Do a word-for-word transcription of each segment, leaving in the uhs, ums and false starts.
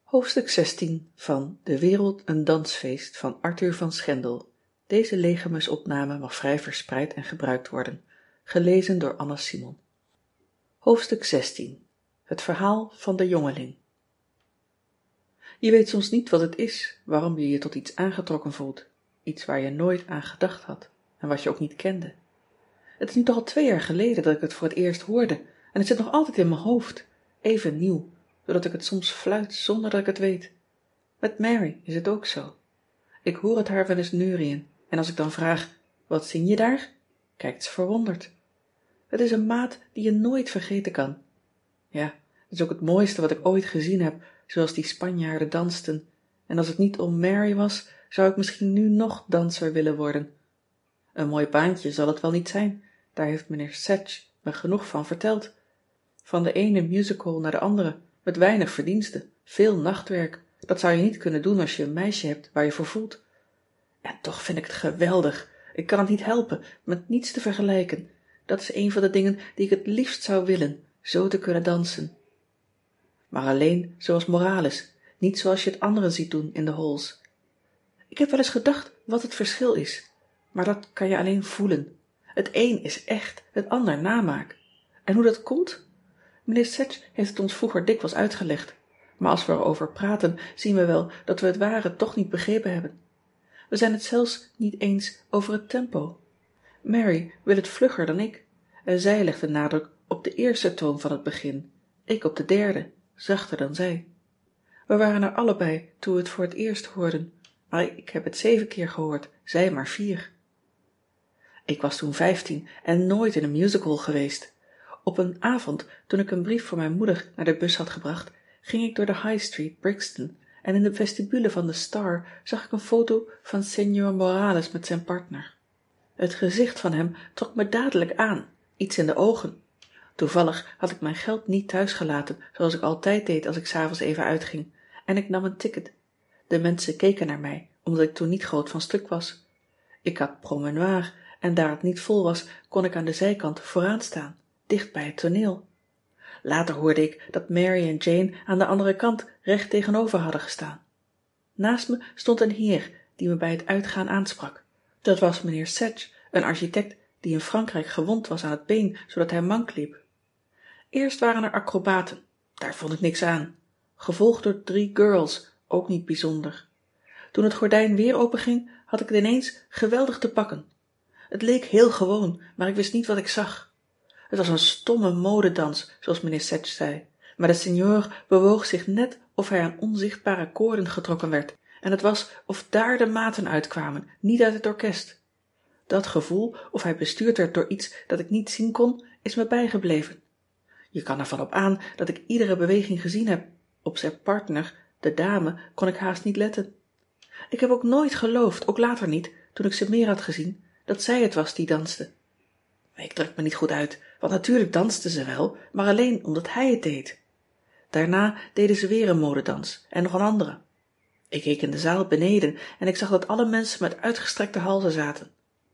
Hoofdstuk zestien van De wereld een dansfeest van Arthur van Schendel. Deze legermusopname mag vrij verspreid en gebruikt worden. Gelezen door Anna Simon. Hoofdstuk zestien. Het verhaal van de jongeling. Je weet soms niet wat het is, waarom je je tot iets aangetrokken voelt. Iets waar je nooit aan gedacht had en wat je ook niet kende. Het is nu toch al twee jaar geleden dat ik het voor het eerst hoorde en het zit nog altijd in mijn hoofd, even nieuw, zodat ik het soms fluit zonder dat ik het weet. Met Mary is het ook zo. Ik hoor het haar wel eens neurieën en als ik dan vraag, wat zing je daar? Kijkt ze verwonderd. Het is een maat die je nooit vergeten kan. Ja, het is ook het mooiste wat ik ooit gezien heb, zoals die Spanjaarden dansten. En als het niet om Mary was, zou ik misschien nu nog danser willen worden. Een mooi baantje zal het wel niet zijn, daar heeft meneer Sedge me genoeg van verteld. Van de ene musical naar de andere, met weinig verdienste, veel nachtwerk. Dat zou je niet kunnen doen als je een meisje hebt waar je voor voelt. En toch vind ik het geweldig. Ik kan het niet helpen, met niets te vergelijken. Dat is een van de dingen die ik het liefst zou willen, zo te kunnen dansen. Maar alleen zoals Morales, niet zoals je het anderen ziet doen in de halls. Ik heb wel eens gedacht wat het verschil is, maar dat kan je alleen voelen. Het een is echt, het ander namaak. En hoe dat komt? Meneer Sedge heeft het ons vroeger dikwijls uitgelegd. Maar als we erover praten, zien we wel dat we het ware toch niet begrepen hebben. We zijn het zelfs niet eens over het tempo. Mary wil het vlugger dan ik. En zij legt de nadruk op de eerste toon van het begin. Ik op de derde, zachter dan zij. We waren er allebei toen we het voor het eerst hoorden. Maar ik heb het zeven keer gehoord, zij maar vier. Ik was toen vijftien en nooit in een musical geweest. Op een avond, toen ik een brief voor mijn moeder naar de bus had gebracht, ging ik door de High Street, Brixton, en in de vestibule van de Star zag ik een foto van Señor Morales met zijn partner. Het gezicht van hem trok me dadelijk aan, iets in de ogen. Toevallig had ik mijn geld niet thuis gelaten, zoals ik altijd deed als ik 's avonds even uitging, en ik nam een ticket. De mensen keken naar mij, omdat ik toen niet groot van stuk was. Ik had promenoir en daar het niet vol was, kon ik aan de zijkant vooraan staan, dicht bij het toneel. Later hoorde ik dat Mary en Jane aan de andere kant recht tegenover hadden gestaan. Naast me stond een heer die me bij het uitgaan aansprak. Dat was meneer Sedge, een architect die in Frankrijk gewond was aan het been, zodat hij mank liep. Eerst waren er acrobaten, daar vond ik niks aan. Gevolgd door drie girls, ook niet bijzonder. Toen het gordijn weer openging, had ik het ineens geweldig te pakken. Het leek heel gewoon, maar ik wist niet wat ik zag. Het was een stomme modedans, zoals meneer Sedge zei, maar de senior bewoog zich net of hij aan onzichtbare koorden getrokken werd en het was of daar de maten uitkwamen, niet uit het orkest. Dat gevoel, of hij bestuurd werd door iets dat ik niet zien kon, is me bijgebleven. Je kan ervan op aan dat ik iedere beweging gezien heb. Op zijn partner, de dame, kon ik haast niet letten. Ik heb ook nooit geloofd, ook later niet, toen ik ze meer had gezien, dat zij het was die danste. Ik druk me niet goed uit, want natuurlijk danste ze wel, maar alleen omdat hij het deed. Daarna deden ze weer een modedans en nog een andere. Ik keek in de zaal beneden en ik zag dat alle mensen met uitgestrekte halzen zaten.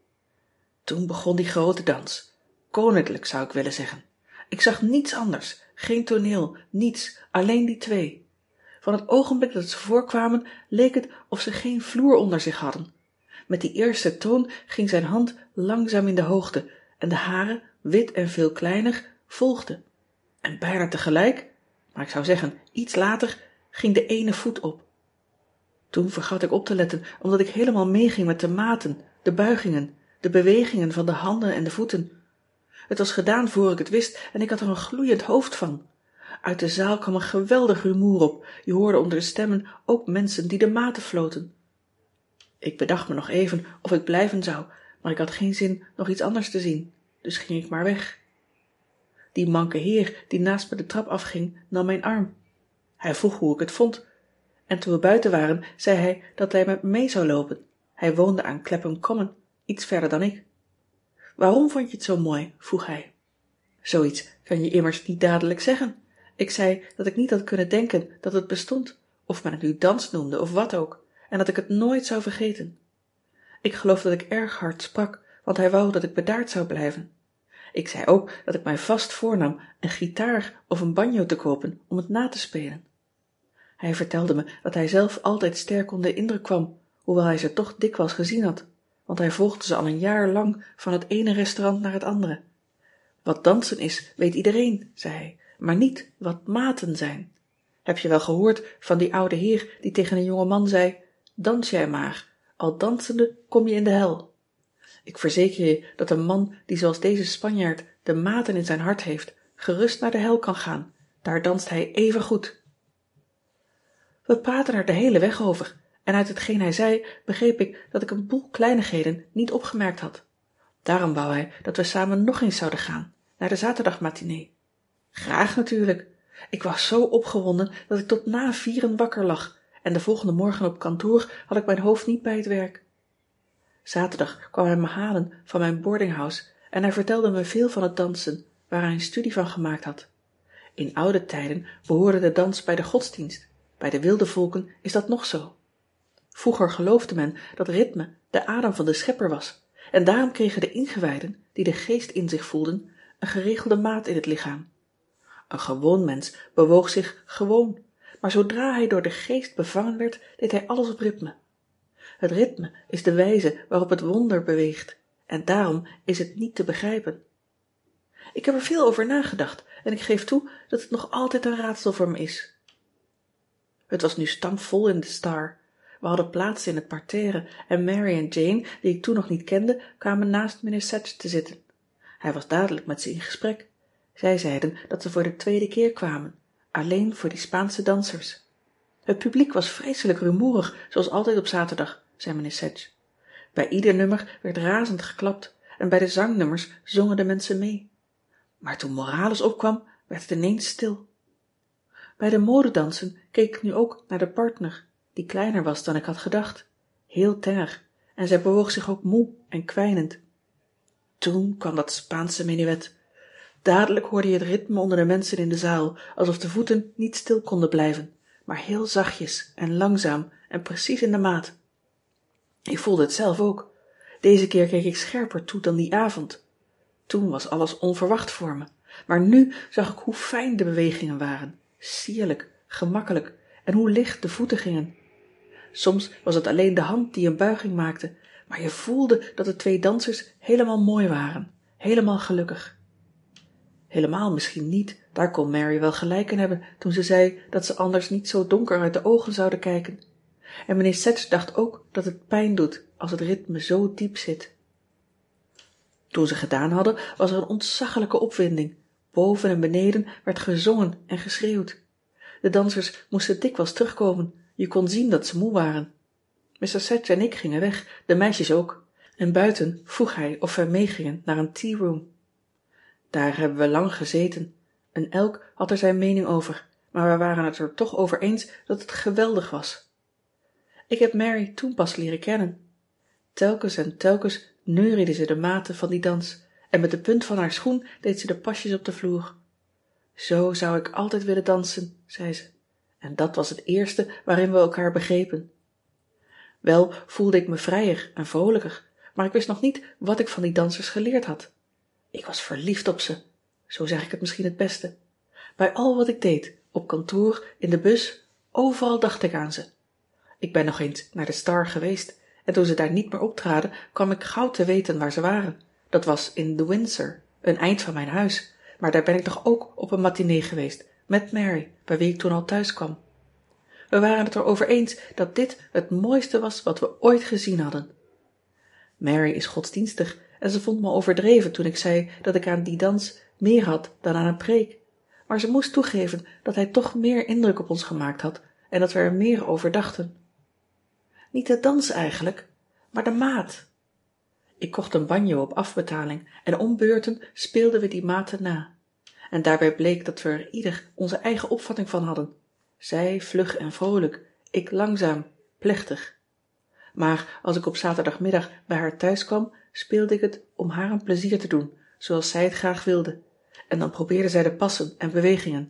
Toen begon die grote dans. Koninklijk zou ik willen zeggen. Ik zag niets anders, geen toneel, niets, alleen die twee. Van het ogenblik dat ze voorkwamen leek het of ze geen vloer onder zich hadden. Met die eerste toon ging zijn hand langzaam in de hoogte en de hare, wit en veel kleiner, volgden. En bijna tegelijk, maar ik zou zeggen iets later, ging de ene voet op. Toen vergat ik op te letten, omdat ik helemaal meeging met de maten, de buigingen, de bewegingen van de handen en de voeten. Het was gedaan voor ik het wist en ik had er een gloeiend hoofd van. Uit de zaal kwam een geweldig rumoer op. Je hoorde onder de stemmen ook mensen die de maten floten. Ik bedacht me nog even of ik blijven zou, maar ik had geen zin nog iets anders te zien, dus ging ik maar weg. Die manke heer die naast me de trap afging, nam mijn arm. Hij vroeg hoe ik het vond. En toen we buiten waren, zei hij dat hij met me mee zou lopen. Hij woonde aan Clapham Common, iets verder dan ik. Waarom vond je het zo mooi? Vroeg hij. Zoiets kan je immers niet dadelijk zeggen. Ik zei dat ik niet had kunnen denken dat het bestond, of men het nu dans noemde of wat ook, en dat ik het nooit zou vergeten. Ik geloof dat ik erg hard sprak, want hij wou dat ik bedaard zou blijven. Ik zei ook dat ik mij vast voornam een gitaar of een banjo te kopen om het na te spelen. Hij vertelde me dat hij zelf altijd sterk onder de indruk kwam, hoewel hij ze toch dikwijls gezien had, want hij volgde ze al een jaar lang van het ene restaurant naar het andere. Wat dansen is, weet iedereen, zei hij, maar niet wat maten zijn. Heb je wel gehoord van die oude heer die tegen een jonge man zei: dans jij maar, al dansende kom je in de hel. Ik verzeker je dat een man die zoals deze Spanjaard de maten in zijn hart heeft, gerust naar de hel kan gaan. Daar danst hij even goed. We praten er de hele weg over en uit hetgeen hij zei begreep ik dat ik een boel kleinigheden niet opgemerkt had. Daarom wou hij dat we samen nog eens zouden gaan, naar de zaterdagmatinee. Graag natuurlijk. Ik was zo opgewonden dat ik tot na vieren wakker lag en de volgende morgen op kantoor had ik mijn hoofd niet bij het werk. Zaterdag kwam hij me halen van mijn boardinghouse en hij vertelde me veel van het dansen, waar hij een studie van gemaakt had. In oude tijden behoorde de dans bij de godsdienst. Bij de wilde volken is dat nog zo. Vroeger geloofde men dat ritme de adem van de schepper was en daarom kregen de ingewijden, die de geest in zich voelden, een geregelde maat in het lichaam. Een gewoon mens bewoog zich gewoon, maar zodra hij door de geest bevangen werd, deed hij alles op ritme. Het ritme is de wijze waarop het wonder beweegt en daarom is het niet te begrijpen. Ik heb er veel over nagedacht en ik geef toe dat het nog altijd een raadsel voor me is. Het was nu stampvol in de Star. We hadden plaats in het parterre en Mary en Jane, die ik toen nog niet kende, kwamen naast mijnheer Sedge te zitten. Hij was dadelijk met ze in gesprek. Zij zeiden dat ze voor de tweede keer kwamen, alleen voor die Spaanse dansers. Het publiek was vreselijk rumoerig, zoals altijd op zaterdag, zei mijnheer Sedge. Bij ieder nummer werd razend geklapt en bij de zangnummers zongen de mensen mee. Maar toen Morales opkwam, werd het ineens stil. Bij de modedansen keek ik nu ook naar de partner, die kleiner was dan ik had gedacht. Heel tenger en zij bewoog zich ook moe en kwijnend. Toen kwam dat Spaanse menuet. Dadelijk hoorde je het ritme onder de mensen in de zaal, alsof de voeten niet stil konden blijven, maar heel zachtjes en langzaam en precies in de maat. Ik voelde het zelf ook. Deze keer keek ik scherper toe dan die avond. Toen was alles onverwacht voor me, maar nu zag ik hoe fijn de bewegingen waren, sierlijk, gemakkelijk en hoe licht de voeten gingen. Soms was het alleen de hand die een buiging maakte, maar je voelde dat de twee dansers helemaal mooi waren, helemaal gelukkig. Helemaal misschien niet, daar kon Mary wel gelijk in hebben toen ze zei dat ze anders niet zo donker uit de ogen zouden kijken. En mijnheer Sedge dacht ook dat het pijn doet als het ritme zo diep zit. Toen ze gedaan hadden, was er een ontzaglijke opwinding. Boven en beneden werd gezongen en geschreeuwd. De dansers moesten dikwijls terugkomen. Je kon zien dat ze moe waren. mister Sedge en ik gingen weg, de meisjes ook. En buiten vroeg hij of wij meegingen naar een tea room. Daar hebben we lang gezeten. En elk had er zijn mening over, maar we waren het er toch over eens dat het geweldig was. Ik heb Mary toen pas leren kennen. Telkens en telkens neuriede ze de maten van die dans en met de punt van haar schoen deed ze de pasjes op de vloer. Zo zou ik altijd willen dansen, zei ze. En dat was het eerste waarin we elkaar begrepen. Wel voelde ik me vrijer en vrolijker, maar ik wist nog niet wat ik van die dansers geleerd had. Ik was verliefd op ze, zo zeg ik het misschien het beste. Bij al wat ik deed, op kantoor, in de bus, overal dacht ik aan ze. Ik ben nog eens naar de Star geweest en toen ze daar niet meer optraden, kwam ik gauw te weten waar ze waren. Dat was in de Windsor, een eind van mijn huis, maar daar ben ik toch ook op een matinee geweest, met Mary, bij wie ik toen al thuis kwam. We waren het erover eens dat dit het mooiste was wat we ooit gezien hadden. Mary is godsdienstig en ze vond me overdreven toen ik zei dat ik aan die dans meer had dan aan een preek. Maar ze moest toegeven dat hij toch meer indruk op ons gemaakt had en dat we er meer over dachten. Niet de dans eigenlijk, maar de maat. Ik kocht een banjo op afbetaling en om beurten speelden we die maten na. En daarbij bleek dat we er ieder onze eigen opvatting van hadden. Zij vlug en vrolijk, ik langzaam, plechtig. Maar als ik op zaterdagmiddag bij haar thuis kwam, speelde ik het om haar een plezier te doen, zoals zij het graag wilde. En dan probeerde zij de passen en bewegingen.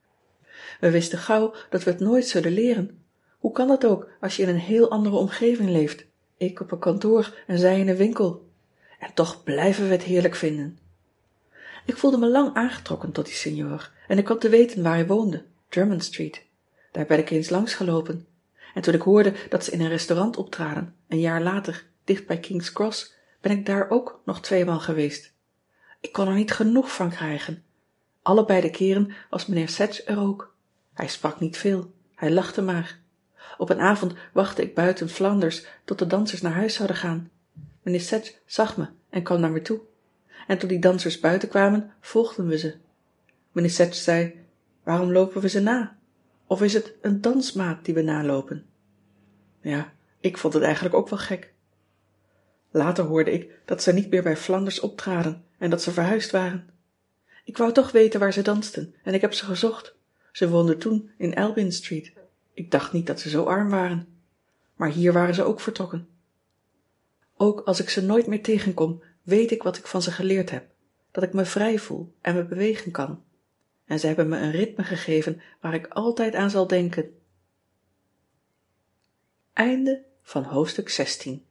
We wisten gauw dat we het nooit zullen leren. Hoe kan dat ook als je in een heel andere omgeving leeft? Ik op een kantoor en zij in een winkel. En toch blijven we het heerlijk vinden. Ik voelde me lang aangetrokken tot die senor en ik kwam te weten waar hij woonde, Drummond Street. Daar ben ik eens langs gelopen. En toen ik hoorde dat ze in een restaurant optraden, een jaar later, dicht bij King's Cross, ben ik daar ook nog tweemaal geweest. Ik kon er niet genoeg van krijgen. Allebei de keren was mijnheer Sedge er ook. Hij sprak niet veel, hij lachte maar. Op een avond wachtte ik buiten Flanders tot de dansers naar huis zouden gaan. Mijnheer Sedge zag me en kwam naar me toe. En toen die dansers buiten kwamen, volgden we ze. Mijnheer Sedge zei: waarom lopen we ze na? Of is het een dansmaat die we nalopen? Ja, ik vond het eigenlijk ook wel gek. Later hoorde ik dat ze niet meer bij Flanders optraden en dat ze verhuisd waren. Ik wou toch weten waar ze dansten en ik heb ze gezocht. Ze woonden toen in Albion Street. Ik dacht niet dat ze zo arm waren. Maar hier waren ze ook vertrokken. Ook als ik ze nooit meer tegenkom, weet ik wat ik van ze geleerd heb. Dat ik me vrij voel en me bewegen kan. En ze hebben me een ritme gegeven waar ik altijd aan zal denken. Einde van hoofdstuk zestien.